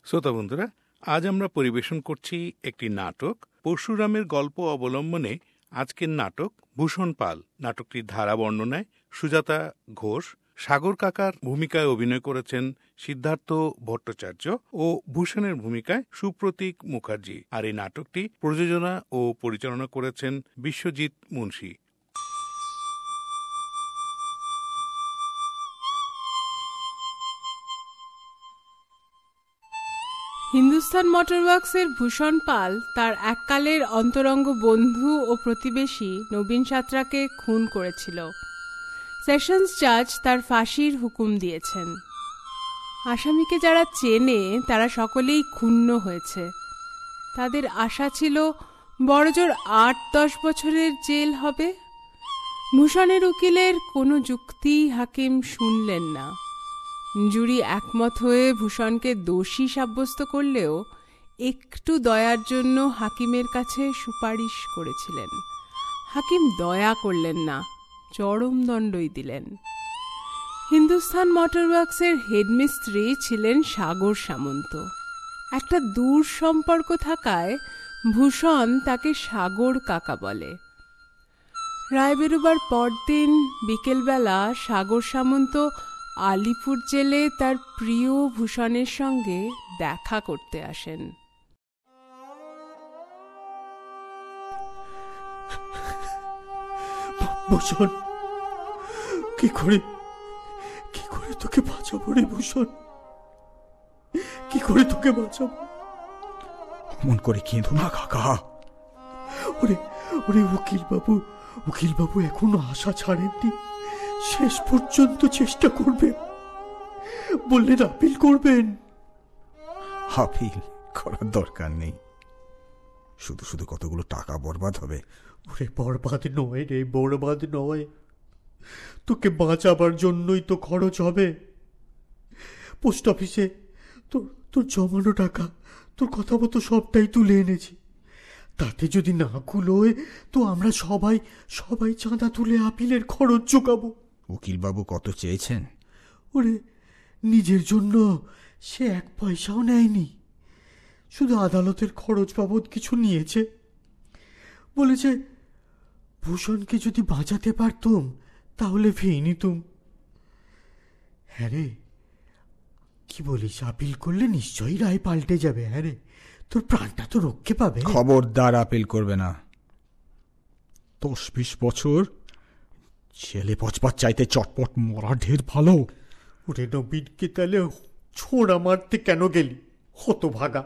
শ্রোতা বন্ধুরা, আজ আমরা পরিবেশন করছি একটি নাটক পরশুরামের গল্প অবলম্বনে। আজকের নাটক ভূষণ পাল। নাটকটির ধারা বর্ণনায় সুজাতা ঘোষ, সাগর কাকার ভূমিকায় অভিনয় করেছেন সিদ্ধার্থ ভট্টাচার্য ও ভূষণের ভূমিকায় সুপ্রতীক মুখার্জি। আর এই নাটকটি প্রযোজনা ও পরিচালনা করেছেন বিশ্বজিৎ মুন্সী। হিন্দুস্তান মোটরওয়ার্কসের ভূষণ পাল তার এককালের অন্তরঙ্গ বন্ধু ও প্রতিবেশী নবীন সাঁতরাকে খুন করেছিল। সেশনস জাজ তার ফাঁসির হুকুম দিয়েছেন। আসামিকে যারা চেনে তারা সকলেই ক্ষুণ্ণ হয়েছে। তাদের আশা ছিল বড়জোর ৮-১০ বছরের জেল হবে। ভূষণের উকিলের কোনো যুক্তি হাকিম শুনলেন না। জুরি একমত হয়ে ভূষণকে দোষী সাব্যস্ত করলেও একটু দয়ার জন্য হাকিমের কাছে সুপারিশ করেছিলেন। হাকিম দয়া করলেন না, চরম দণ্ডই দিলেন। হিন্দুস্তান মোটরওয়ার্কসের হেডমিস্ত্রি ছিলেন সাগর সামন্ত। একটা দূর সম্পর্ক থাকায় ভূষণ তাকে সাগর কাকা বলে। রায় বেরোবার পরদিন বিকেলবেলা সাগর সামন্ত আলিপুর জেলে তার প্রিয় ভূষণের সঙ্গে দেখা করতে আসেন। ভূষণ, কি করে তোকে বাঁচাবো রে ভূষণ? কি করে তোকে বাঁচাবো? অমন করে কেঁদো না কাকা। ওরে উকিল বাবু এখনো আশা ছাড়েননি। শেষ পর্যন্ত চেষ্টা করবেন, বললেন আপিল করবেন। আপিল করার দরকার নেই, শুধু কতগুলো টাকা বরবাদ হবে। ওরে বরবাদ নয় রে, বরবাদ নয়। তোকে বাঁচাবার জন্যই তো খরচ হবে। পোস্ট অফিসে তোর জমানো টাকা তোর কথা মতো সবটাই তুলে এনেছি। তাতে যদি না কুলোয় তো আমরা সবাই চাঁদা তুলে আপিলের খরচ জোগাবো। উকিলবাবু কত চেয়েছেন? ওরে নিজের জন্য সে 1 পয়সাও নেয়নি, শুধু আদালতের খরচ বাবদ কিছু নিয়েছে। বলেছে ভূষণকে যদি বাঁচাতে পারতুম তাহলে ফেই নিতুম। হ্যাঁ রে, কি বলিস? আপিল করলে নিশ্চয়ই রায় পাল্টে যাবে। হ্যাঁ রে, তোর প্রাণটা তো রক্ষে পাবে। খবরদার আপিল করবে না। 10-20 বছর ছেলে পচপাত চাইতে চটপট মরা ঢের ভালো। ওরে নবীনকে তাহলে ছোড়া মারতে কেন গেলি? হতভাগা,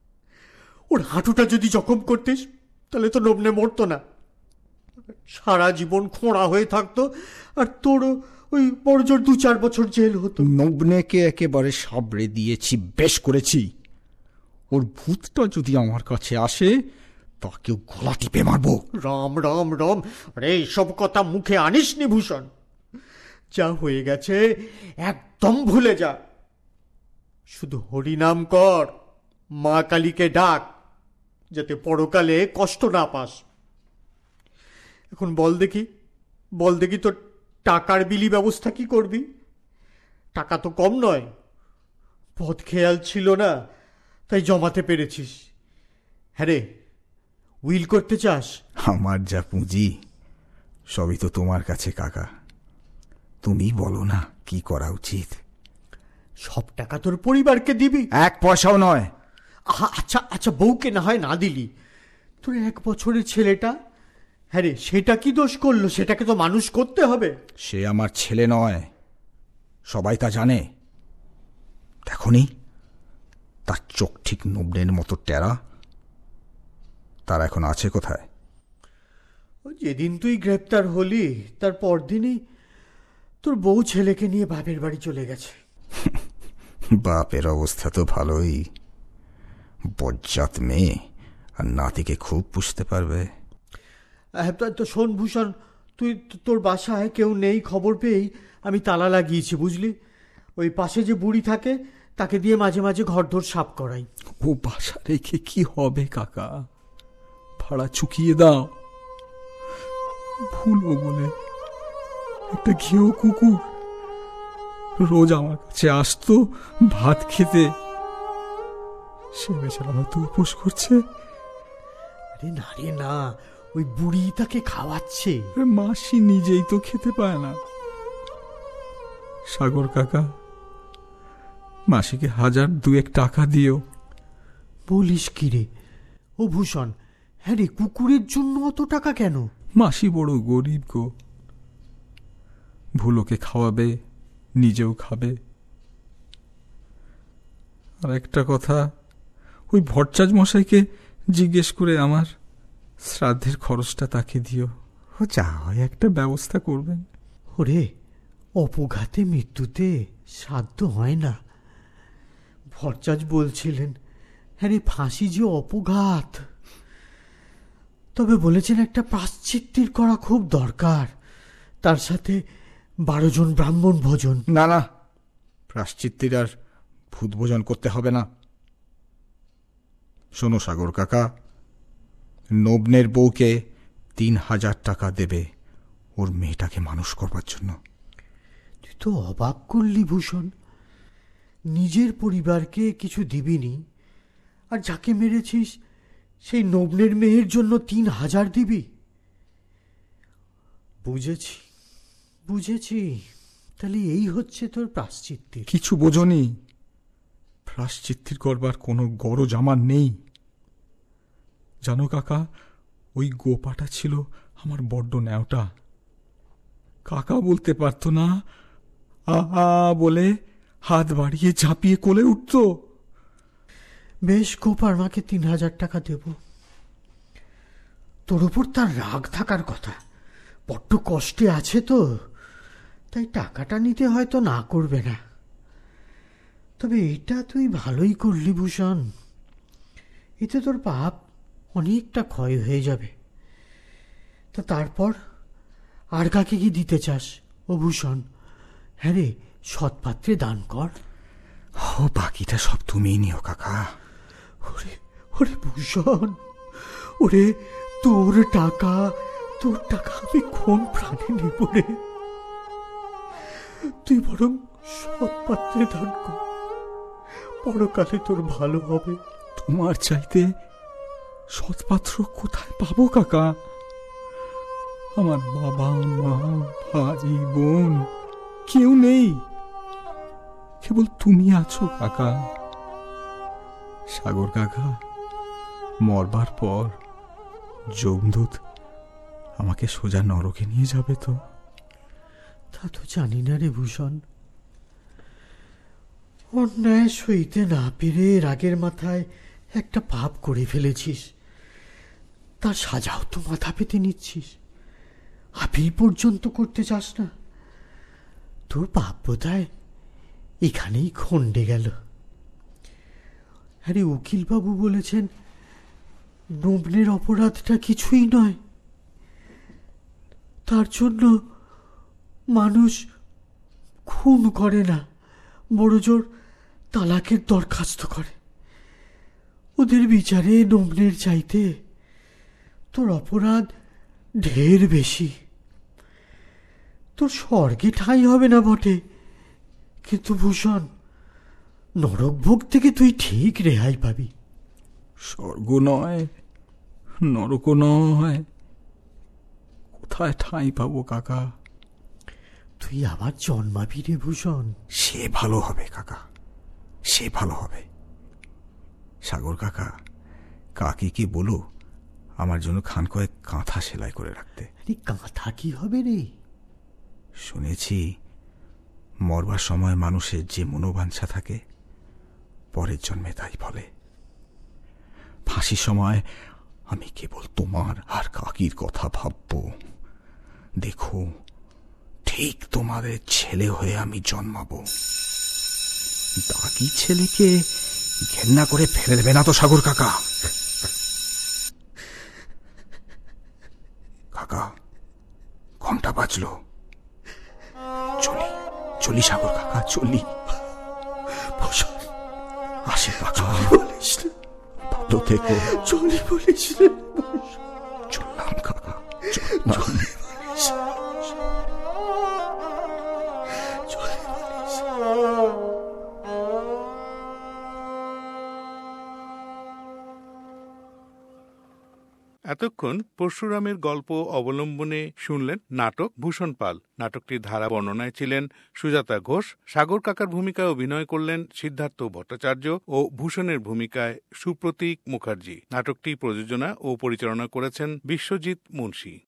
ওর হাঁটুটা যদি জখম করতিস তাহলে তো নবনে মরতো না, সারা জীবন খোঁড়া হয়ে থাকতো, আর তোরও ওই বড়জোর 2-4 বছর জেল হতো। নবনেকে একেবারে সাবড়ে দিয়েছি, বেশ করেছি। ওর ভূতটা যদি আমার কাছে আসে তাকেও গলা টিপে মারবো। রাম রাম রাম, আরে সব কথা মুখে আনিস নি ভূষণ। যা হয়ে গেছে একদম ভুলে যা। শুধু হরিনাম কর, মা কালীকে ডাক, যাতে পরকালে কষ্ট না পাস। এখন বল দেখি তোর টাকার বিলি ব্যবস্থা কি করবি? টাকা তো কম নয়, পথ খেয়াল ছিল না তাই জমাতে পেরেছিস। হ্যাঁ রে, উইল করতে চাস? আমার যা পুঁজি সবই তো তোমার কাছে কাকা, তুমি বলো না কি করা উচিত। সব টাকা তোর পরিবারকে দিবি? 1 পয়সাও নয়। আচ্ছা, বউকে না হয় না দিলি, তোর 1 বছরের ছেলেটা, হ্যাঁ রে, সেটা কি দোষ করলো? সেটাকে তো মানুষ করতে হবে। সে আমার ছেলে নয়, সবাই তা জানে। দেখনি তার চোখ ঠিক নবনের মতো টেরা। তার এখন আছে কোথায়? যেদিন তুই গ্রেপ্তার হলি তার পরদিনই তোর বউ ছেলেকে নিয়ে বাপের বাড়ি চলে গেছে। বাপের অবস্থা তো ভালোই, বজ্জাত মেয়ে, আর নাতিকে খুব পুষতে পারবে। তো শোন ভূষণ, তুই তোর বাসায় কেউ নেই খবর পেয়েই আমি তালা লাগিয়েছি, বুঝলি? ওই পাশে যে বুড়ি থাকে তাকে দিয়ে মাঝে মাঝে ঘরদোর সাফ করাই। ও বাসা রেখে কি হবে কাকা? ভাড়া চুকিয়ে দাও। ভুলো বলে একটা ঘেউ কুকুর রোজ আমার কাছে আসতো ভাত খেতে। সে বেচারা হয়তো উপোস করছে। আরে না রে না, ওই বুড়ি তাকে খাওয়াচ্ছে। মাসি নিজেই তো খেতে পায় না। সাগর কাকা, মাসিকে 1,000-2 টাকা দিও। বলিস কি রে? ও ভূষণ, হ্যাঁ রে, কুকুরের জন্য অত টাকা কেন? মাসি বড় গরিব গো, ভুলোকে খাওয়াবে, নিজেও খাবে। আর একটা কথা, ওই ভট্টাচার্য মশাইকে জিজ্ঞেস করে আমার শ্রাদ্ধের খরচটা তাকে দিও। ও যা হয় একটা ব্যবস্থা করবেন। ওরে, অপঘাতে মৃত্যুতে সাধ্য হয় না। ভট্টাচার্য বলছিলেন, হ্যাঁ রে, ফাঁসি যে অপঘাত। তবে বলেছেন একটা প্রায়শ্চিত্তির করা খুব দরকার, তার সাথে 12 জন ব্রাহ্মণ ভোজন। না না, প্রায়শ্চিত্তির আর ভূত ভোজন করতে হবে না। শোনো সাগর কাকা, নবনের বউকে 3,000 টাকা দেবে ওর মেয়েটাকে মানুষ করবার জন্য। তুই তো অবাক করলি ভূষণ। নিজের পরিবারকে কিছু দিবিনি, আর যাকে মেরেছিস সেই নবনের মেয়ের জন্য 3,000 দিবি? বুঝেছি বুঝেছি, তাহলে এই হচ্ছে তোর প্রায়শ্চিত্তি। কিছু বোঝনি, প্রায়শ্চিত্তির করবার কোনো গরজ আমার নেই। জানো কাকা, ওই গোপাটা ছিল আমার বড্ড ন্যাওটা। কাকা বলতে পারত না, আহা বলে হাত বাড়িয়ে ঝাঁপিয়ে কোলে উঠত। বেশ, গোপার মাকে 3,000 টাকা দেব। তোর উপর তার রাগ থাকার কথা, বড্ড কষ্টে আছে তো, তাই টাকাটা নিতে হয়তো না করবে না। তবে এটা তুই ভালোই করলি ভূষণ, এতে তোর পাপ অনেকটা ক্ষয় হয়ে যাবে। তা তারপর আর কাকে কি দিতে চাস ও ভূষণ? হ্যাঁ রে, সৎপাত্রে দান কর। ও বাকিটা সব তুমিই নিও কাকা। ওরে ওরে ভূষণ, ওরে তোর টাকা আমি কোন প্রাণে নেব রে? তুই বরং সৎপাত্রে দান কর, পরকালে তোর ভালো হবে। তোমার চাইতে সৎপাত্র কোথায় পাবো কাকা? আমার বাবা মা ভাই বোন কেউ নেই, কেবল তুমি আছো কাকা। সাগর কাকা, মরবার পর যমদূত আমাকে সোজা নরকে নিয়ে যাবে তো? তা তো জানি না রে ভূষণ। অন্যায় সইতে না পেরে রাগের মাথায় একটা পাপ করে ফেলেছিস, তার সাজাও তো মাথা পেতে নিচ্ছিস। আপিল পর্যন্ত করতে চাস না। তোর পাপ বোধহয় এখানেই খন্ডে গেল। আরে উকিলবাবু বলেছেন নবনের অপরাধটা কিছুই নয়, তার জন্য মানুষ খুন করে না, বড় জোর তালাকের দরখাস্ত করে। ওদের বিচারে নবনের চাইতে তোর অপরাধ ঢের বেশি। তোর স্বর্গে ঠাঁই হবে না বটে, কিন্তু ভূষণ, নরক ভোগ থেকে তুই ঠিক রেহাই পাবি। স্বর্গ নয়, নরক নয়, কোথায় ঠাঁই পাবো কাকা? তুই আবার জন্মাবি রে ভূষণ। সে ভালো হবে কাকা, সে ভালো হবে। সাগর কাকা, কাকিকে বলো আমার জন্য খান কয়েক কাঁথা সেলাই করে রাখতে। কাঁথা কি হবে রে? শুনেছি মরবার সময় মানুষের যে মনোবাঞ্ছা থাকে পরের জন্মে তাই ফলে। ফাঁসির সময় আমি কেবল তোমার আর কাকির কথা ভাবব। দেখো, ঠিক তোমাদের ছেলে হয়ে আমি জন্মাবো। দাগি ছেলেকে ঘেন্না করে ফেলে দেবে না তো সাগর কাকা? কাকা, ঘন্টা বাজলো, চলি চলি সাগর কাকা, চলি। আসে কাকা, বলিস না, ভালো থেকো। চলি বলিস রে। চললাম কাকা, চললাম। এতক্ষণ পরশুরামের গল্প অবলম্বনে শুনলেন নাটক ভূষণ পাল। নাটকটির ধারা বর্ণনায় ছিলেন সুজাতা ঘোষ। সাগর কাকার ভূমিকায় অভিনয় করলেন সিদ্ধার্থ ভট্টাচার্য ও ভূষণের ভূমিকায় সুপ্রতীক মুখার্জি। নাটকটি প্রযোজনা ও পরিচালনা করেছেন বিশ্বজিৎ মুন্সী।